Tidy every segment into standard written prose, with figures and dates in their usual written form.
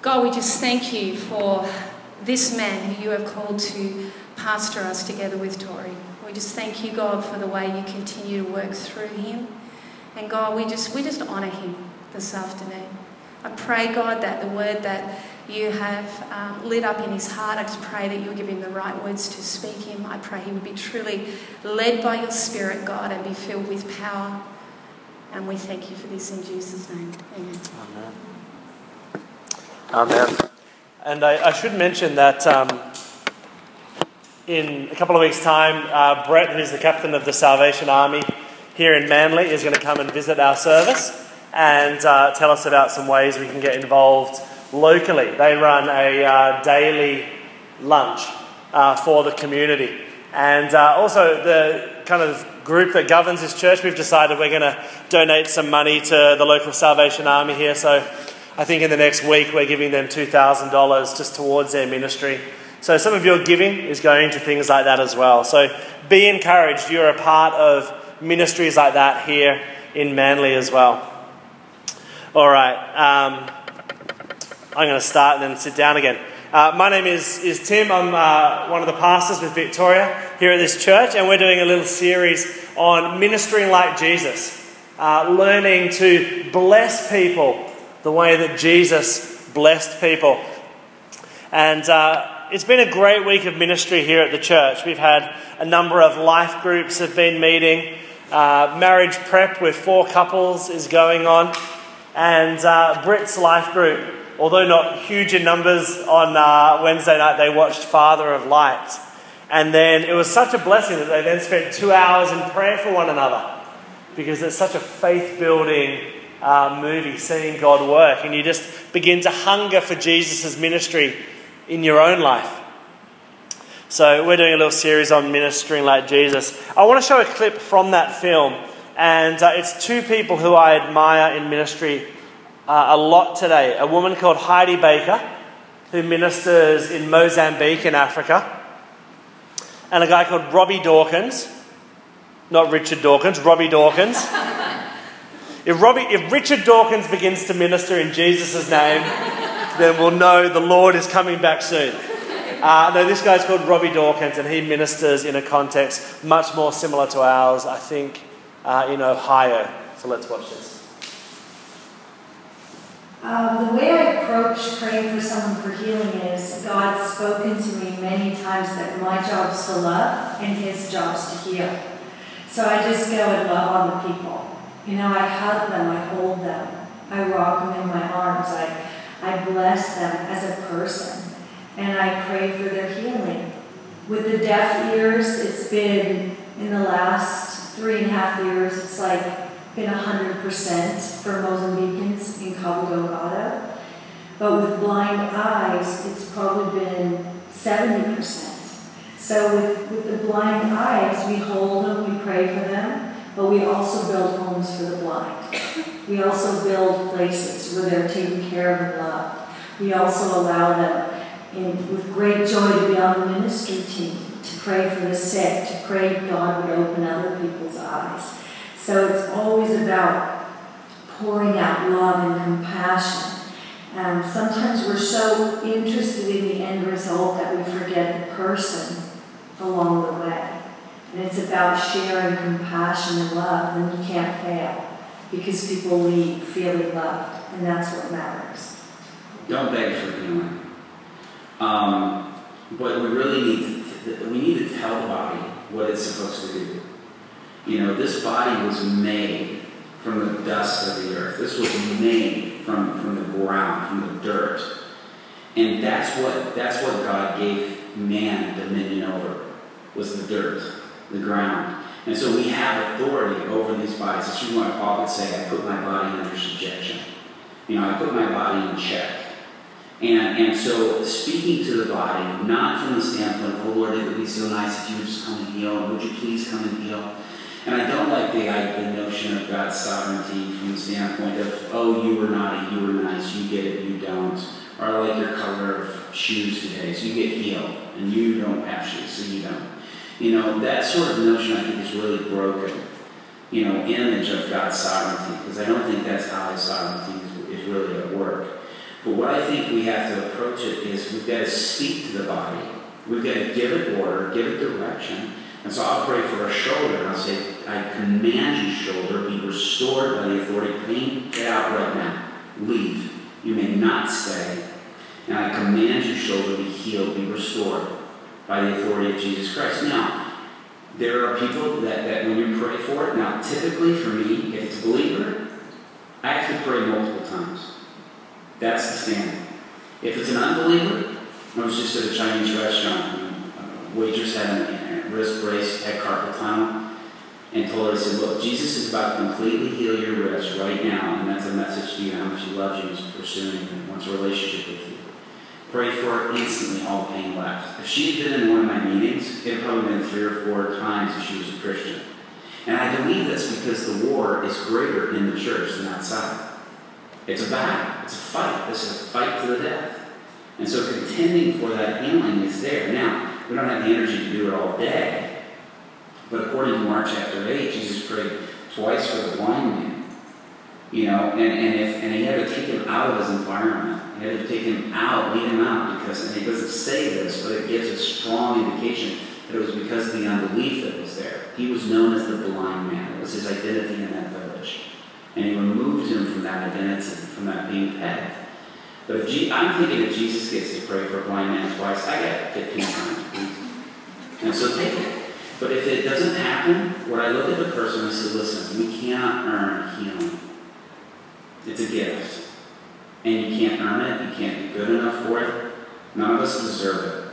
God, we just thank you for this man who you have called to pastor us together with Tori. We just thank you, God, for the way you continue to work through him. And God, we just honour him this afternoon. I pray, God, that the word that you have lit up in his heart, I just pray that you'll give him the right words to speak him. I pray he would be truly led by your Spirit, God, and be filled with power. And we thank you for this in Jesus' name. Amen. Amen. Amen. And I should mention that in a couple of weeks' time, Brett, who's the captain of the Salvation Army here in Manly, is going to come and visit our service and tell us about some ways we can get involved locally. They run a daily lunch for the community. And also the kind of group that governs this church, we've decided we're going to donate some money to the local Salvation Army here. So I think in the next week we're giving them $2,000 just towards their ministry. So some of your giving is going to things like that as well. So be encouraged. You're a part of ministries like that here in Manly as well. All right. I'm going to start and then sit down again. My name is Tim. I'm one of the pastors with Victoria here at this church, and we're doing a little series on ministering like Jesus, learning to bless people the way that Jesus blessed people. And it's been a great week of ministry here at the church. We've had a number of life groups have been meeting. Marriage prep with 4 couples is going on. And Brit's life group, although not huge in numbers, on Wednesday night they watched Father of Light. And then it was such a blessing that they then spent 2 hours in prayer for one another, because it's such a faith-building movie, seeing God work. And you just begin to hunger for Jesus' ministry in your own life. So we're doing a little series on ministering like Jesus. I want to show a clip from that film. And it's 2 people who I admire in ministry a lot today. A woman called Heidi Baker, who ministers in Mozambique in Africa. And a guy called Robbie Dawkins. Not Richard Dawkins, Robbie Dawkins. If Richard Dawkins begins to minister in Jesus' name, then we'll know the Lord is coming back soon. No, this guy's called Robbie Dawkins, and he ministers in a context much more similar to ours, I think, in Ohio. So let's watch this. The way I approach praying for someone for healing is God's spoken to me many times that my job's to love and his job's to heal. So I just go and love on the people. I hug them, I hold them, I rock them in my arms, I bless them as a person, and I pray for their healing. With the deaf ears, it's been, in the last 3.5 years, it's been 100% for Mozambicans in Cabo Delgado. But with blind eyes, it's probably been 70%. So with the blind eyes, we hold them, we pray for them, but we also build homes for the blind. We also build places where they're taken care of and loved. We also allow them, with great joy, to be on the ministry team, to pray for the sick, to pray God would open other people's eyes. So it's always about pouring out love and compassion. Sometimes we're so interested in the end result that we forget the person along the way. And it's about sharing compassion and love, and you can't fail, because people leave feeling loved, and that's what matters. Don't beg for healing. But we really need to tell the body what it's supposed to do. This body was made from the dust of the earth. This was made from the ground, from the dirt. And that's what God gave man dominion over, was the dirt, the ground. And so we have authority over these bodies. That's why Paul could say, I put my body under subjection. I put my body in check. And so speaking to the body, not from the standpoint of, oh Lord, it would be so nice if you would just come and heal. Would you please come and heal? And I don't like the notion of God's sovereignty from the standpoint of, oh, you were naughty, you were nice, you get it, you don't. Or I like your color of shoes today, so you get healed, and you don't have shoes, so you don't. That sort of notion I think is really broken, image of God's sovereignty, because I don't think that's how his sovereignty is really at work. But what I think we have to approach it is we've got to speak to the body. We've got to give it order, give it direction. And so I'll pray for a shoulder, and I'll say, I command you, shoulder, be restored by the authority of pain. Get out right now. Leave. You may not stay. And I command you, shoulder, be healed, be restored by the authority of Jesus Christ. Now, there are people that when you pray for it, now typically for me, if it's a believer, I have to pray multiple times. That's the standard. If it's an unbeliever, I was just at a Chinese restaurant, and a waitress had a wrist brace, had carpal tunnel, and told her, I said, look, Jesus is about to completely heal your wrist right now, and that's a message to you, how much he loves you, he's pursuing you, and wants a relationship with you. Pray for her, instantly all the pain left. If she had been in one of my meetings, it had probably been 3 or 4 times if she was a Christian. And I believe that's because the war is greater in the church than outside. It's a battle. It's a fight. This is a fight to the death. And so contending for that healing is there. Now, we don't have the energy to do it all day. But according to Mark chapter 8, Jesus prayed twice for the blind man. You know, and he had to take him out of his environment. He had to take him out, lead him out, because, and he doesn't say this, but it gives a strong indication that it was because of the unbelief that was there. He was known as the blind man. It was his identity in that village. And he removed him from that identity, from that being pegged. But if I'm thinking if Jesus gets to pray for a blind man twice, I got 15 times, please. And so take it. But if it doesn't happen, when I look at the person and say, listen, we cannot earn healing. It's a gift. And you can't earn it. You can't be good enough for it. None of us deserve it.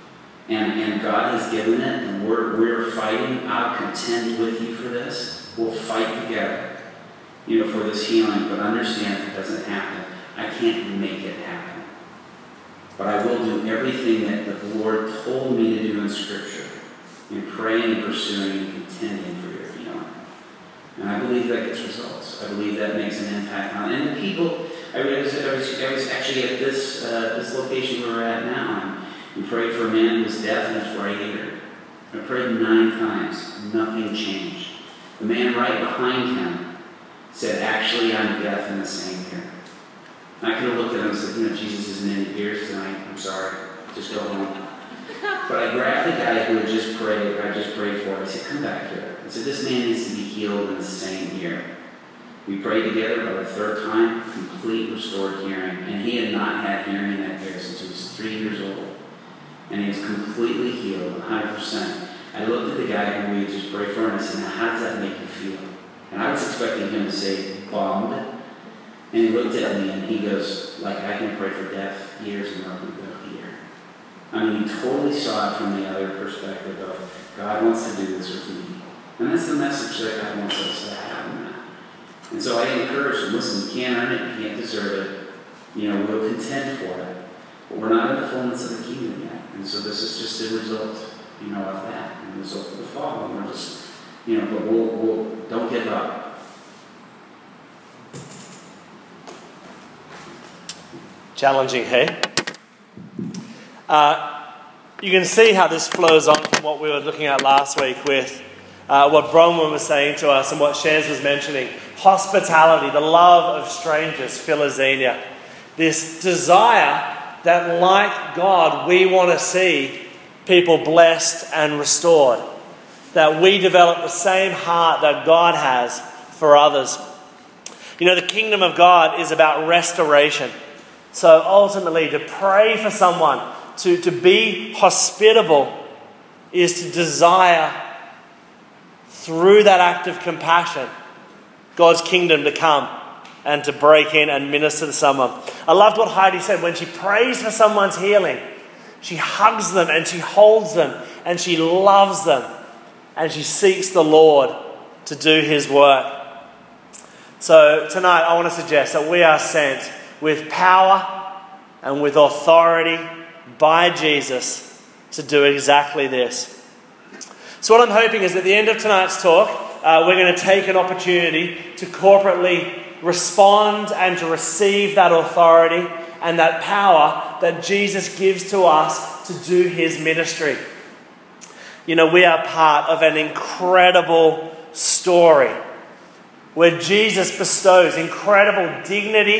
And God has given it, and we're fighting. I'll contend with you for this. We'll fight together, you know, for this healing. But understand, if it doesn't happen, I can't make it happen. But I will do everything that the Lord told me to do in Scripture, in praying and pursuing and contending for your healing. And I believe that gets results. I believe that makes an impact on it. And the people, I was actually at this location where we're at now, and we prayed for a man who was deaf in his right ear. I prayed 9 times. Nothing changed. The man right behind him said, actually, I'm deaf in the same ear. And I could have looked at him and said, you know, Jesus isn't in your ears tonight. I'm sorry. Just go home. But I grabbed the guy who had just prayed, I just prayed for. I said, come back here. I said, this man needs to be healed in the same ear. We prayed together. By the 3rd time, complete restored hearing. And he had not had hearing in that ear since he was 3 years old. And he was completely healed, 100%. I looked at the guy who we just prayed for, and I said, now how does that make you feel? And I was expecting him to say, bummed. And he looked at me and he goes, like, I can pray for deaf ears and nothing but ear. I mean, he totally saw it from the other perspective of, God wants to do this with me. And that's the message that God wants us to have in that. And so I encourage him, listen, you can't earn it, you can't deserve it. You know, we'll contend for it. But we're not in the fullness of the kingdom yet. And so this is just the result, you know, of that. And the result of the fall. And we're just, you know, but we'll don't give up. Challenging, hey? You can see how this flows on from what we were looking at last week with what Bronwyn was saying to us and what Shez was mentioning. Hospitality, the love of strangers, philoxenia. This desire that, like God, we want to see people blessed and restored. That we develop the same heart that God has for others. You know, the kingdom of God is about restoration. So ultimately, to pray for someone, to be hospitable, is to desire, through that act of compassion, God's kingdom to come and to break in and minister to someone. I loved what Heidi said. When she prays for someone's healing, she hugs them and she holds them and she loves them and she seeks the Lord to do his work. So tonight I want to suggest that we are sent with power and with authority by Jesus to do exactly this. So what I'm hoping is at the end of tonight's talk, we're going to take an opportunity to corporately respond and to receive that authority and that power that Jesus gives to us to do his ministry. You know, we are part of an incredible story where Jesus bestows incredible dignity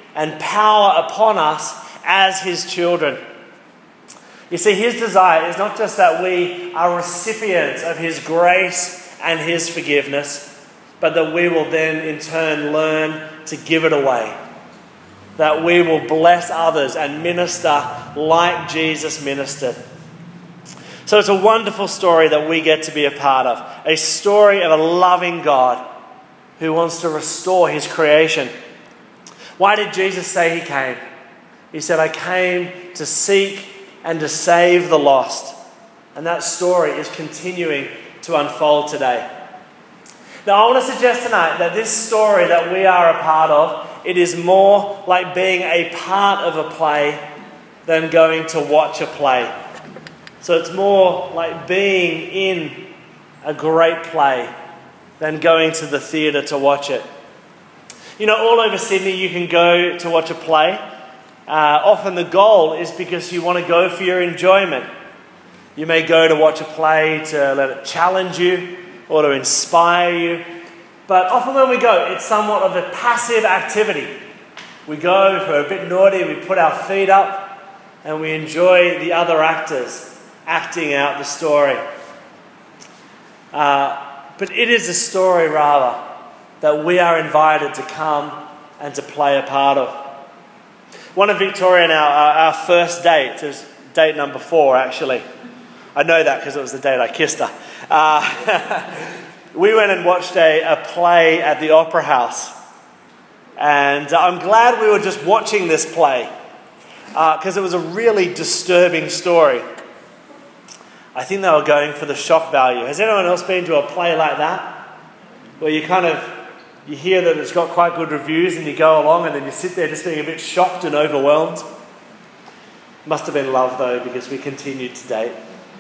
and power upon us as his children. You see, his desire is not just that we are recipients of his grace and his forgiveness, but that we will then in turn learn to give it away. That we will bless others and minister like Jesus ministered. So it's a wonderful story that we get to be a part of. A story of a loving God who wants to restore his creation. Why did Jesus say he came? He said, I came to seek and to save the lost. And that story is continuing to unfold today. Now, I want to suggest tonight that this story that we are a part of, it is more like being a part of a play than going to watch a play. So it's more like being in a great play than going to the theatre to watch it. You know, all over Sydney you can go to watch a play. Often the goal is because you want to go for your enjoyment. You may go to watch a play to let it challenge you or to inspire you. But often when we go, it's somewhat of a passive activity. We go, if we're a bit naughty, we put our feet up and we enjoy the other actors acting out the story. But it is a story, rather, that we are invited to come and to play a part of. One of Victoria and our first date, it was date number 4 actually. I know that because it was the date I kissed her. We went and watched a play at the Opera House. And I'm glad we were just watching this play because it was a really disturbing story. I think they were going for the shock value. Has anyone else been to a play like that? Where you hear that it's got quite good reviews and you go along and then you sit there just being a bit shocked and overwhelmed. Must have been love though, because we continued to date.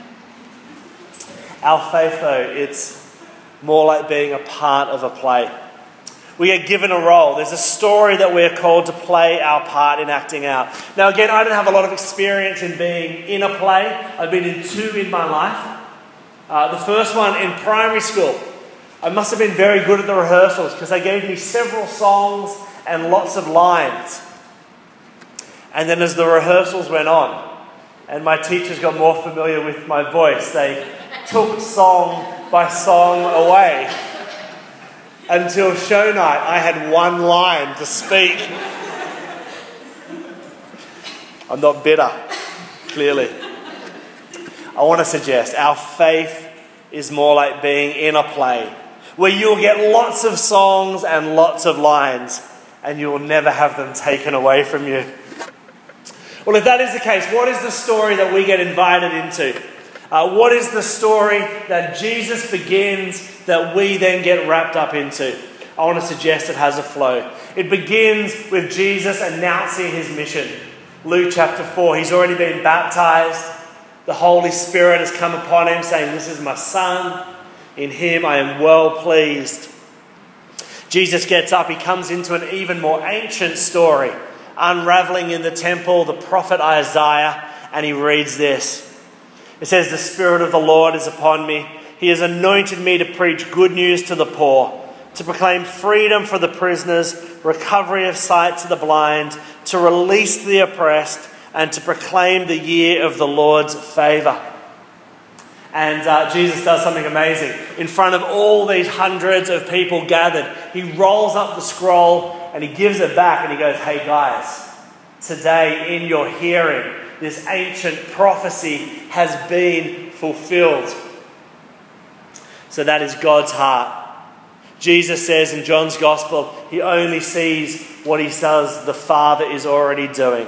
Our faith though, it's more like being a part of a play. We get given a role. There's a story that we're called to play our part in acting out. Now again, I don't have a lot of experience in being in a play. I've been in 2 in my life. The first one in primary school. I must have been very good at the rehearsals because they gave me several songs and lots of lines. And then as the rehearsals went on and my teachers got more familiar with my voice, they took song by song away. Until show night, I had 1 line to speak. I'm not bitter, clearly. I want to suggest our faith is more like being in a play where you'll get lots of songs and lots of lines and you will never have them taken away from you. Well, if that is the case, what is the story that we get invited into? What is the story that Jesus begins that we then get wrapped up into? I want to suggest it has a flow. It begins with Jesus announcing his mission. Luke chapter 4, he's already been baptized. The Holy Spirit has come upon him saying, "This is my son. In him I am well pleased." Jesus gets up, he comes into an even more ancient story, unraveling in the temple the prophet Isaiah, and he reads this. It says, "The Spirit of the Lord is upon me. He has anointed me to preach good news to the poor, to proclaim freedom for the prisoners, recovery of sight to the blind, to release the oppressed, and to proclaim the year of the Lord's favour." And Jesus does something amazing. In front of all these hundreds of people gathered, he rolls up the scroll and he gives it back and he goes, "Hey guys, today in your hearing, this ancient prophecy has been fulfilled." So that is God's heart. Jesus says in John's Gospel, he only sees what he says the Father is already doing.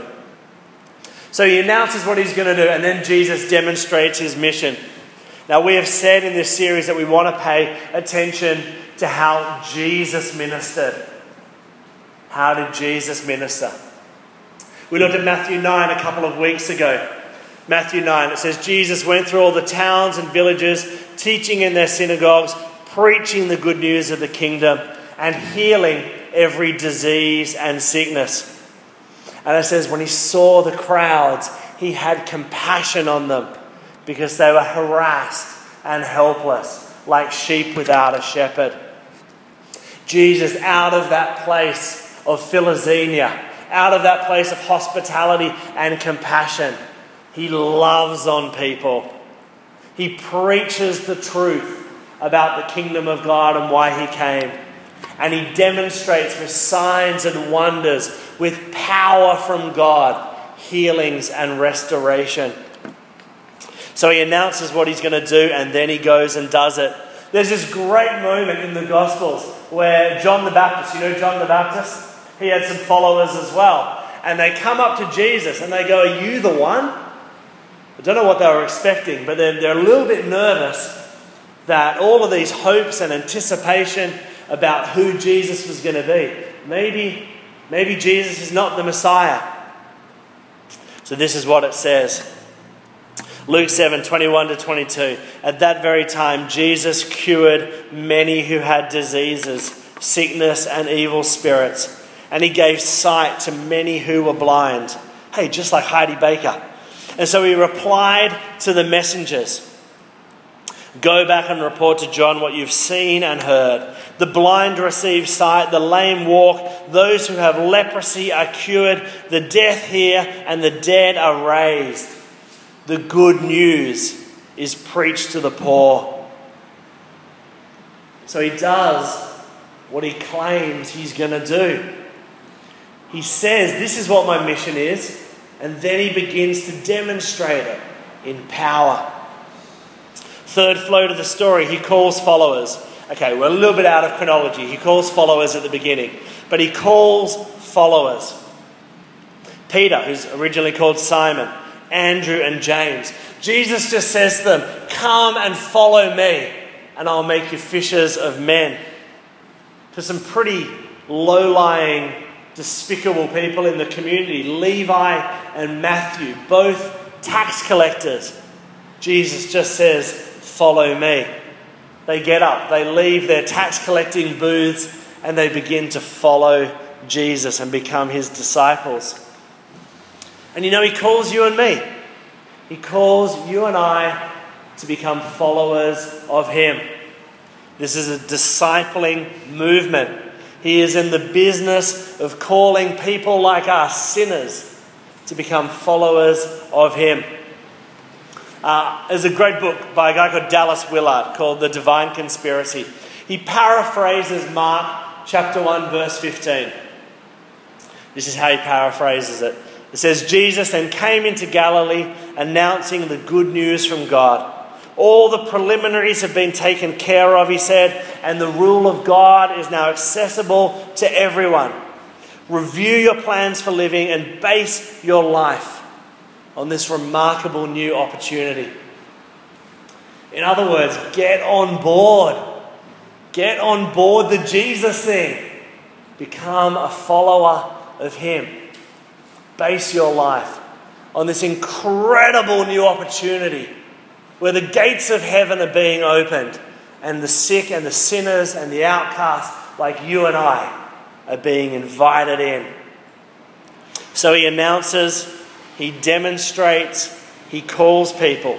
So he announces what he's going to do, and then Jesus demonstrates his mission. Now, we have said in this series that we want to pay attention to how Jesus ministered. How did Jesus minister? We looked at Matthew 9 a couple of weeks ago. Matthew 9, it says, Jesus went through all the towns and villages, teaching in their synagogues, preaching the good news of the kingdom, and healing every disease and sickness. And it says, when he saw the crowds, he had compassion on them because they were harassed and helpless, like sheep without a shepherd. Jesus, out of that place of Philoxenia, out of that place of hospitality and compassion. He loves on people. He preaches the truth about the kingdom of God and why he came. And he demonstrates with signs and wonders, with power from God, healings and restoration. So he announces what he's going to do, and then he goes and does it. There's this great moment in the Gospels where John the Baptist, you know John the Baptist? He had some followers as well. And they come up to Jesus and they go, "Are you the one?" I don't know what they were expecting, but they're a little bit nervous that all of these hopes and anticipation about who Jesus was going to be. Maybe Jesus is not the Messiah. So this is what it says. Luke 7:21-22. At that very time, Jesus cured many who had diseases, sickness and evil spirits. And he gave sight to many who were blind. Hey, just like Heidi Baker. And so he replied to the messengers, "Go back and report to John what you've seen and heard. The blind receive sight, the lame walk, those who have leprosy are cured, the deaf hear, and the dead are raised. The good news is preached to the poor." So he does what he claims he's going to do. He says, "This is what my mission is," and then he begins to demonstrate it in power. Third flow to the story, he calls followers. Okay, we're a little bit out of chronology. He calls followers at the beginning, but he calls followers. Peter, who's originally called Simon, Andrew and James. Jesus just says to them, "Come and follow me, and I'll make you fishers of men." To some pretty low-lying, despicable people in the community, Levi and Matthew, both tax collectors, Jesus just says, "Follow me." They get up, they leave their tax collecting booths, and they begin to follow Jesus and become his disciples. And you know, he calls you and me. He calls you and I to become followers of him. This is a discipling movement. He is in the business of calling people like us, sinners, to become followers of him. There's a great book by a guy called Dallas Willard called The Divine Conspiracy. He paraphrases Mark chapter 1 verse 15. This is how he paraphrases it. It says, "Jesus then came into Galilee announcing the good news from God. All the preliminaries have been taken care of," he said, "and the rule of God is now accessible to everyone. Review your plans for living and base your life on this remarkable new opportunity." In other words, get on board. Get on board the Jesus thing. Become a follower of him. Base your life on this incredible new opportunity where the gates of heaven are being opened and the sick and the sinners and the outcasts like you and I are being invited in. So he announces, he demonstrates, he calls people.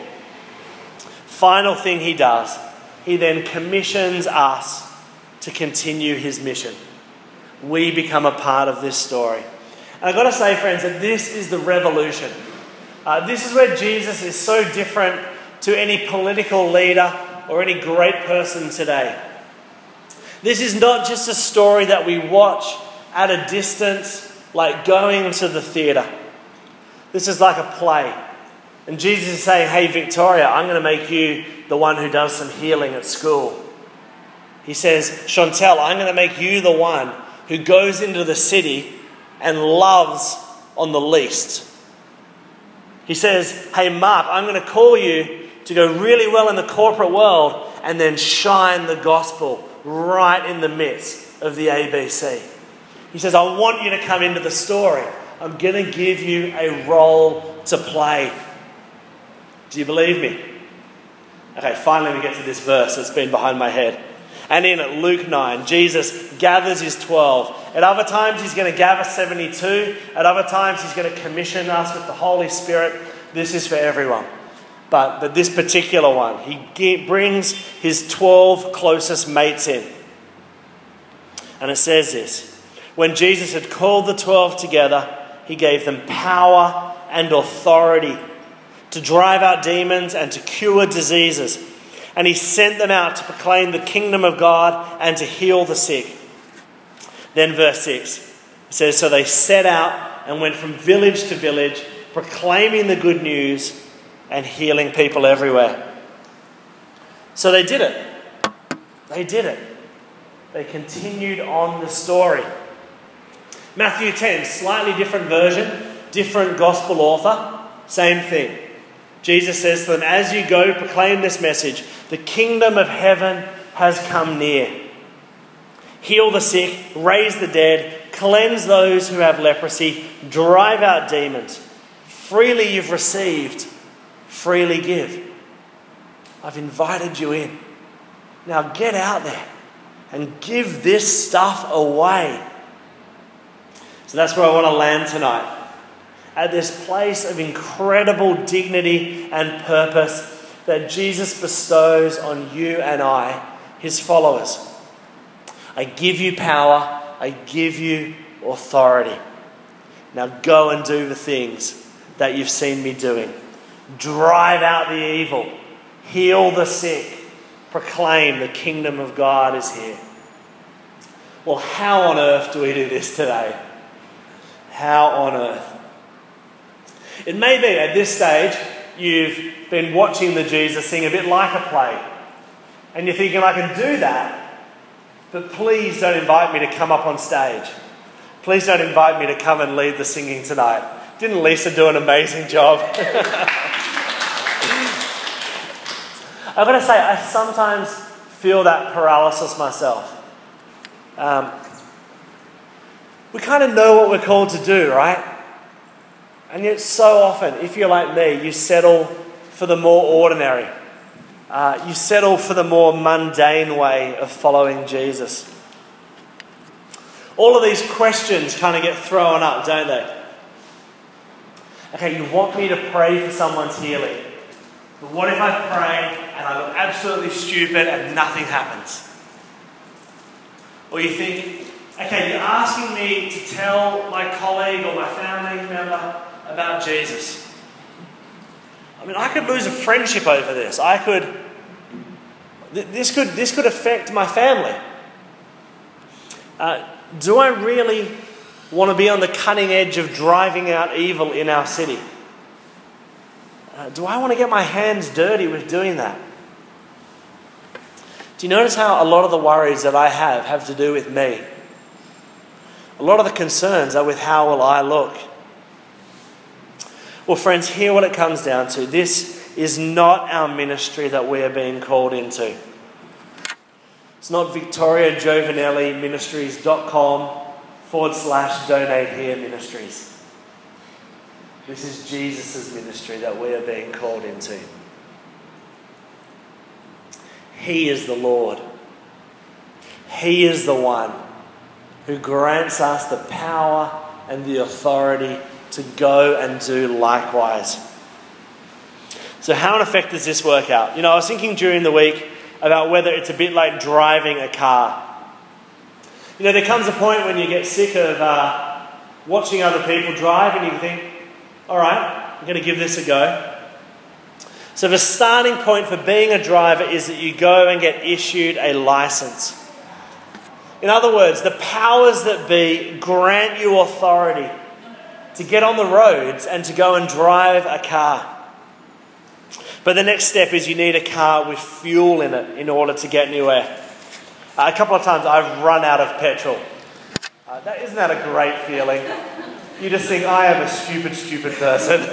Final thing he does, he then commissions us to continue his mission. We become a part of this story. And I've got to say, friends, that this is the revolution. This is where Jesus is so different to any political leader or any great person today. This is not just a story that we watch at a distance, like going to the theatre. This is like a play. And Jesus is saying, "Hey, Victoria, I'm going to make you the one who does some healing at school." He says, "Chantel, I'm going to make you the one who goes into the city and loves on the least." He says, "Hey, Mark, I'm going to call you to go really well in the corporate world and then shine the gospel right in the midst of the ABC." He says, "I want you to come into the story. I'm going to give you a role to play." Do you believe me? Okay, finally we get to this verse that's been behind my head. And in Luke 9, Jesus gathers his 12. At other times he's going to gather 72. At other times he's going to commission us with the Holy Spirit. This is for everyone. But this particular one, he brings his 12 closest mates in. And it says this, When Jesus had called the 12 together, he gave them power and authority to drive out demons and to cure diseases. And he sent them out to proclaim the kingdom of God and to heal the sick. Then verse 6, it says, so they set out and went from village to village, proclaiming the good news and healing people everywhere. So they did it. They did it. They continued on the story. Matthew 10, slightly different version, different gospel author, same thing. Jesus says to them, as you go, proclaim this message, the kingdom of heaven has come near. Heal the sick, raise the dead, cleanse those who have leprosy, drive out demons. Freely you've received, freely give. I've invited you in. Now get out there and give this stuff away. So that's where I want to land tonight. At this place of incredible dignity and purpose that Jesus bestows on you and I, his followers. I give you power. I give you authority. Now go and do the things that you've seen me doing. Drive out the evil. Heal the sick. Proclaim the kingdom of God is here. Well, how on earth do we do this today? How on earth? It may be at this stage you've been watching the Jesus thing a bit like a play. And you're thinking, I can do that, but please don't invite me to come up on stage. Please don't invite me to come and lead the singing tonight. Didn't Lisa do an amazing job? I've got to say, I sometimes feel that paralysis myself. We kind of know what we're called to do, right? And yet so often, if you're like me, you settle for the more ordinary. You settle for the more mundane way of following Jesus. All of these questions kind of get thrown up, don't they? Okay, you want me to pray for someone's healing. But what if I pray and I look absolutely stupid and nothing happens? Or you think, okay, you're asking me to tell my colleague or my family member about Jesus. I mean, I could lose a friendship over this. This could affect my family. Do I really want to be on the cutting edge of driving out evil in our city? Do I want to get my hands dirty with doing that? Do you notice how a lot of the worries that I have to do with me? A lot of the concerns are with how will I look? Well, friends, hear what it comes down to. This is not our ministry that we are being called into. It's not victoriajovenelliministries.com/donate here ministries. This is Jesus' ministry that we are being called into. He is the Lord. He is the one who grants us the power and the authority to go and do likewise. So how in effect does this work out? I was thinking during the week about whether it's a bit like driving a car. There comes a point when you get sick of watching other people drive and you think, all right, I'm going to give this a go. So the starting point for being a driver is that you go and get issued a license. In other words, the powers that be grant you authority to get on the roads and to go and drive a car. But the next step is you need a car with fuel in it in order to get anywhere. A couple of times I've run out of petrol. Isn't that a great feeling? You just think, I am a stupid person.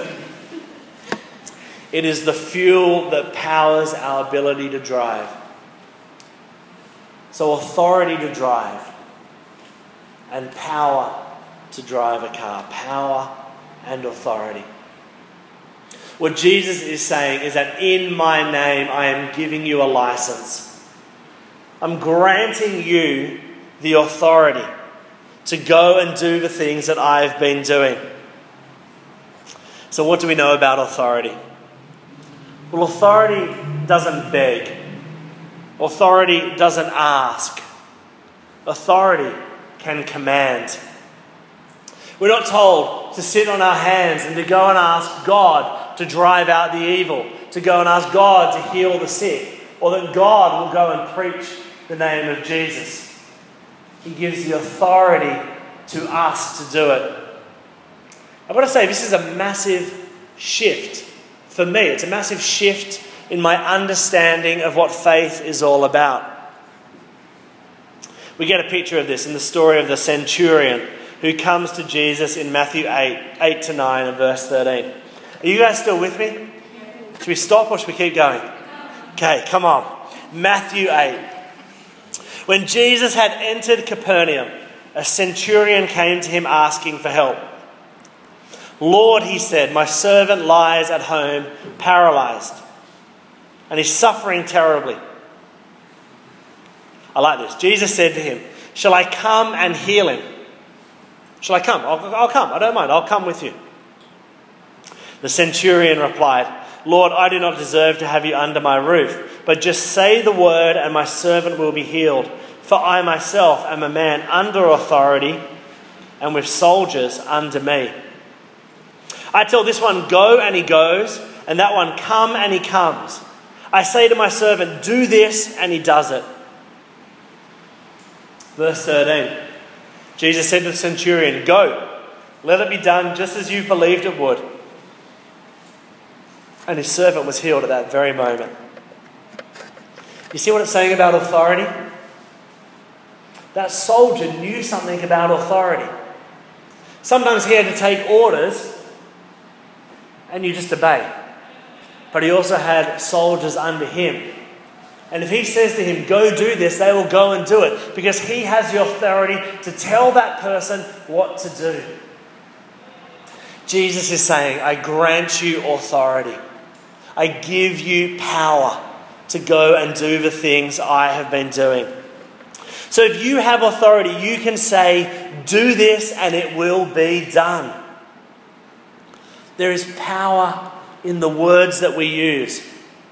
It is the fuel that powers our ability to drive. So authority to drive and power to drive a car. Power and authority. What Jesus is saying is that in my name I am giving you a license. I'm granting you the authority to go and do the things that I've been doing. So what do we know about authority? Well, authority doesn't beg. Authority doesn't ask. Authority can command. We're not told to sit on our hands and to go and ask God to drive out the evil, to go and ask God to heal the sick, or that God will go and preach the name of Jesus. He gives the authority to us to do it. I've got to say, this is a massive shift for me. It's a massive shift in my understanding of what faith is all about. We get a picture of this in the story of the centurion who comes to Jesus in Matthew 8-9 and verse 13. Are you guys still with me? Should we stop or should we keep going? Okay, come on. Matthew 8. When Jesus had entered Capernaum, a centurion came to him asking for help. "Lord," he said, "my servant lies at home paralyzed, and he's suffering terribly." I like this. Jesus said to him, "Shall I come and heal him?" "Shall I come? I'll come. I don't mind. I'll come with you." The centurion replied, "Lord, I do not deserve to have you under my roof, but just say the word and my servant will be healed. For I myself am a man under authority and with soldiers under me. I tell this one, go, and he goes, and that one, come, and he comes. I say to my servant, do this, and he does it." Verse 13. Jesus said to the centurion, "Go, let it be done just as you believed it would." And his servant was healed at that very moment. You see what it's saying about authority? That soldier knew something about authority. Sometimes he had to take orders and you just obey. But he also had soldiers under him. And if he says to him, "Go do this," they will go and do it because he has the authority to tell that person what to do. Jesus is saying, I grant you authority. I give you power to go and do the things I have been doing. So if you have authority, you can say, "Do this," and it will be done. There is power in the words that we use.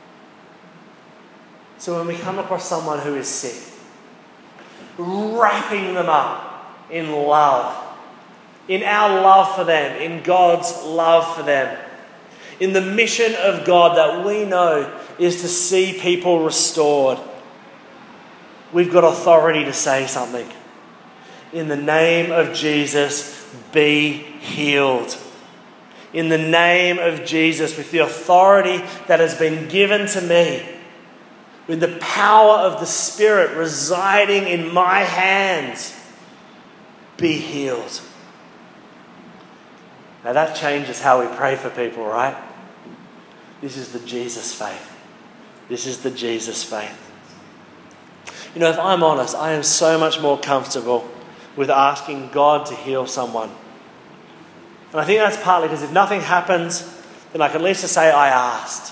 So when we come across someone who is sick, wrapping them up in love, in our love for them, in God's love for them, in the mission of God that we know is to see people restored, we've got authority to say something. In the name of Jesus, be healed. In the name of Jesus, with the authority that has been given to me, with the power of the Spirit residing in my hands, be healed. Now that changes how we pray for people, right? This is the Jesus faith. This is the Jesus faith. You know, if I'm honest, I am so much more comfortable with asking God to heal someone. And I think that's partly because if nothing happens, then I can at least just say I asked.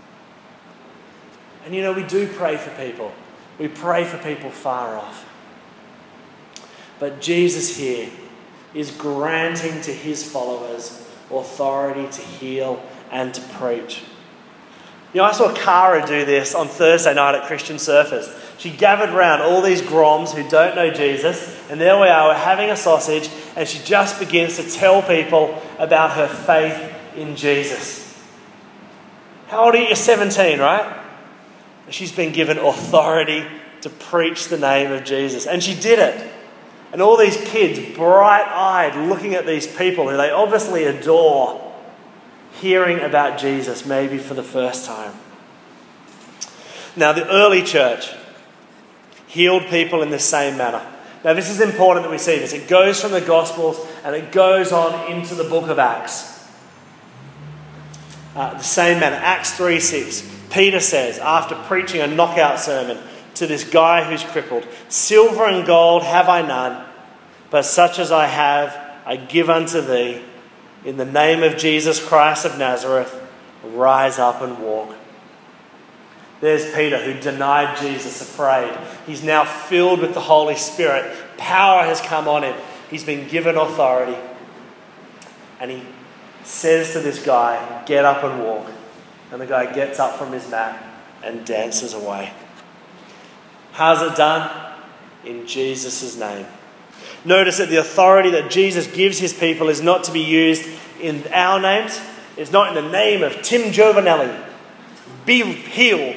And you know, we do pray for people. We pray for people far off. But Jesus here is granting to his followers authority to heal and to preach. You know, I saw Cara do this on Thursday night at Christian Surfers. She gathered around all these groms who don't know Jesus, and there we are, we're having a sausage, and she just begins to tell people about her faith in Jesus. How old are you? You're 17, right? She's been given authority to preach the name of Jesus. And she did it. And all these kids, bright-eyed, looking at these people who they obviously adore, hearing about Jesus maybe for the first time. Now, the early church healed people in the same manner. Now, this is important that we see this. It goes from the Gospels and it goes on into the book of Acts. The same manner. Acts 3:6. Peter says, after preaching a knockout sermon to this guy who's crippled, "Silver and gold have I none, but such as I have I give unto thee. In the name of Jesus Christ of Nazareth, rise up and walk." There's Peter who denied Jesus, afraid. He's now filled with the Holy Spirit. Power has come on him. He's been given authority. And he says to this guy, "Get up and walk." And the guy gets up from his mat and dances away. How's it done? In Jesus' name. Notice that the authority that Jesus gives his people is not to be used in our names. It's not in the name of Tim Giovanelli. Be healed.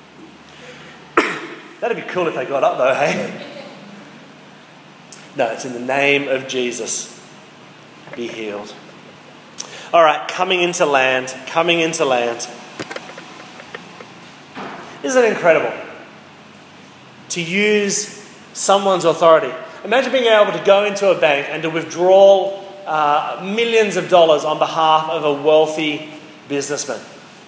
That'd be cool if they got up though, hey? No, it's in the name of Jesus. Be healed. All right, coming into land. Isn't it incredible to use someone's authority? Imagine being able to go into a bank and to withdraw millions of dollars on behalf of a wealthy businessman.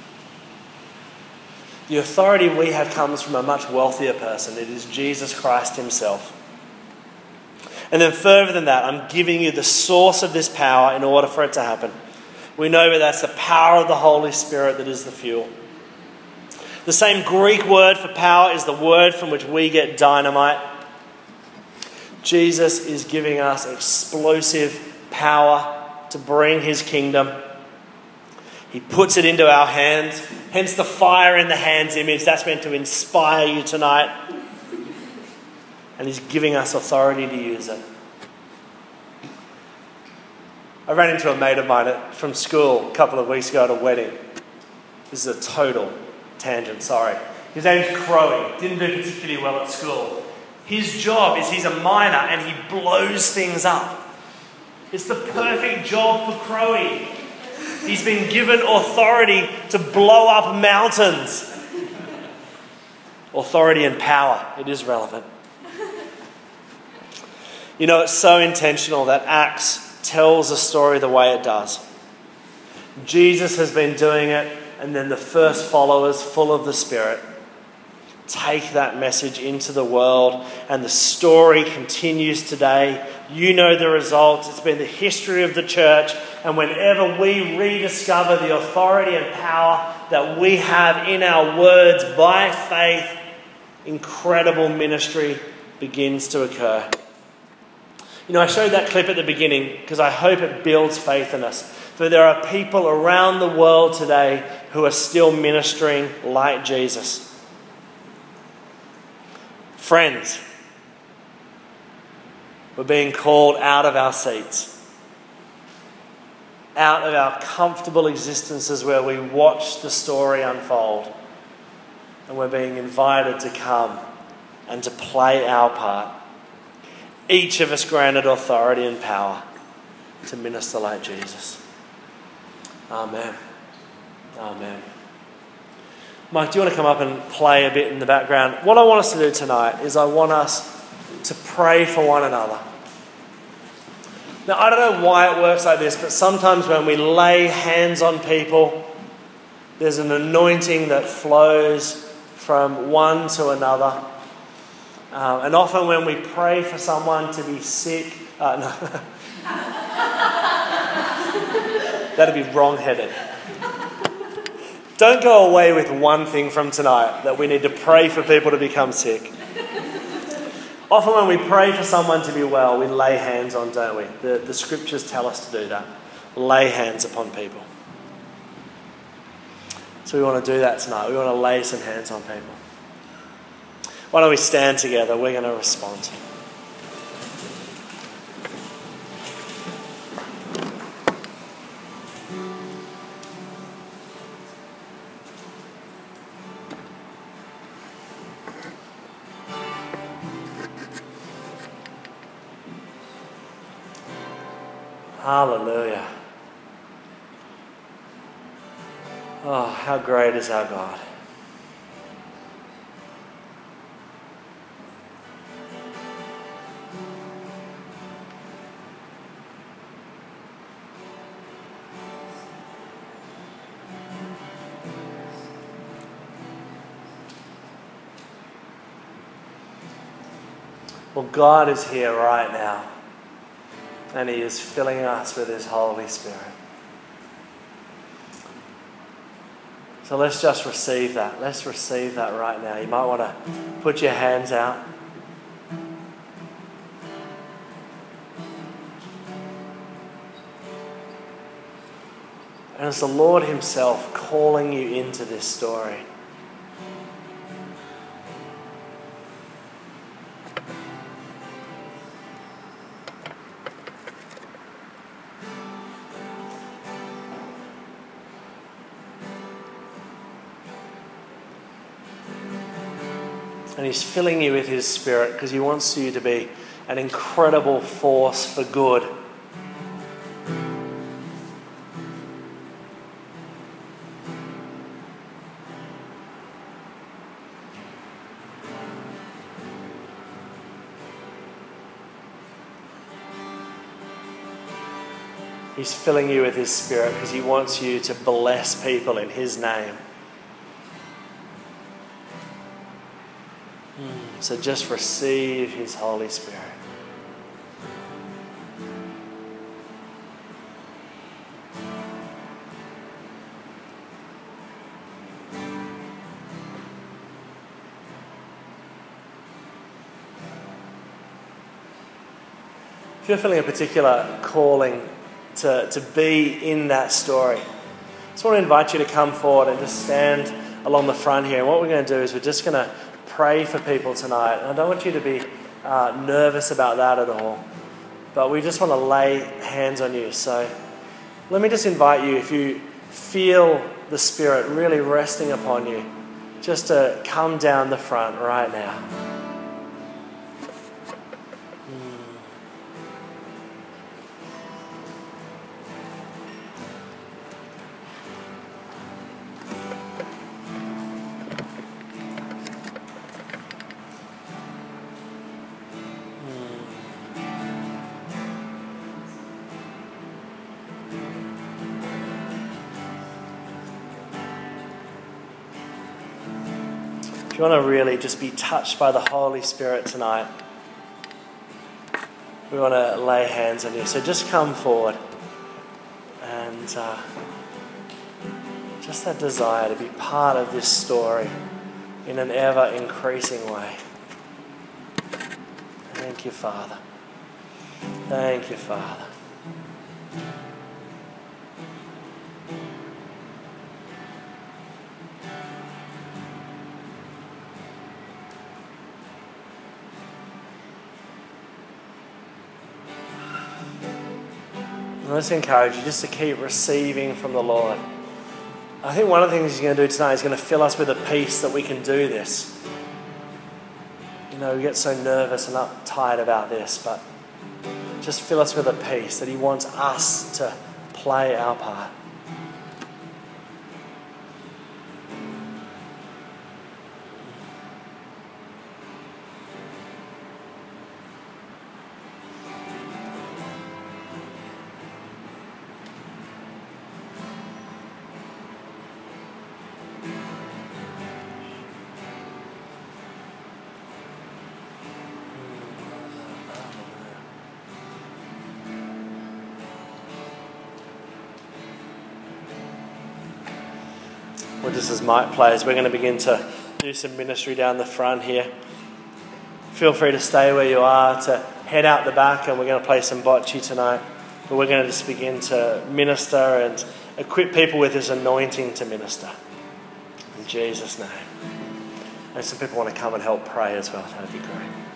The authority we have comes from a much wealthier person. It is Jesus Christ himself. And then further than that, I'm giving you the source of this power in order for it to happen. We know that that's the power of the Holy Spirit that is the fuel. The same Greek word for power is the word from which we get dynamite. Jesus is giving us explosive power to bring his kingdom. He puts it into our hands. Hence the fire in the hands image. That's meant to inspire you tonight. And he's giving us authority to use it. I ran into a mate of mine from school a couple of weeks ago at a wedding. This is a total tangent, sorry. His name's Crowy. Didn't do particularly well at school. His job is he's a miner and he blows things up. It's the perfect job for Crowy. He's been given authority to blow up mountains. Authority and power. It is relevant. You know, it's so intentional that Acts tells the story the way it does. Jesus has been doing it, and then the first followers, full of the Spirit, take that message into the world, and the story continues today. You know the results. It's been the history of the church, and whenever we rediscover the authority and power that we have in our words by faith, incredible ministry begins to occur. You know, I showed that clip at the beginning because I hope it builds faith in us. For there are people around the world today who are still ministering like Jesus. Friends, we're being called out of our seats, out of our comfortable existences where we watch the story unfold, and we're being invited to come and to play our part. Each of us granted authority and power to minister like Jesus. Amen. Amen. Mike, do you want to come up and play a bit in the background? What I want us to do tonight is I want us to pray for one another. Now, I don't know why it works like this, but sometimes when we lay hands on people, there's an anointing that flows from one to another. And often when we pray for someone to be sick, that'd be wrong-headed. Don't go away with one thing from tonight, that we need to pray for people to become sick. Often when we pray for someone to be well, we lay hands on, don't we? The scriptures tell us to do that. Lay hands upon people. So we want to do that tonight. We want to lay some hands on people. Why don't we stand together? We're going to respond. Hallelujah. Oh, how great is our God. Well, God is here right now, and He is filling us with His Holy Spirit. So let's just receive that. Let's receive that right now. You might want to put your hands out. And it's the Lord Himself calling you into this story. And he's filling you with his Spirit because he wants you to be an incredible force for good. He's filling you with his Spirit because he wants you to bless people in his name. So just receive his Holy Spirit. If you're feeling a particular calling to be in that story, I just want to invite you to come forward and just stand along the front here. And what we're going to do is we're just going to pray for people tonight. And I don't want you to be nervous about that at all. But we just want to lay hands on you. So let me just invite you, if you feel the Spirit really resting upon you, just to come down the front right now. If you want to really just be touched by the Holy Spirit tonight, we want to lay hands on you. So just come forward and just that desire to be part of this story in an ever increasing way. Thank you, Father. Thank you, Father. I just encourage you just to keep receiving from the Lord. I think one of the things he's going to do tonight is going to fill us with a peace that we can do this. You know, we get so nervous and uptight about this, but just fill us with a peace that he wants us to play our part. Well, just as Mike plays, we're going to begin to do some ministry down the front here. Feel free to stay where you are, to head out the back, and we're going to play some bocce tonight. But we're going to just begin to minister and equip people with his anointing to minister. In Jesus' name. And some people want to come and help pray as well. That would be great.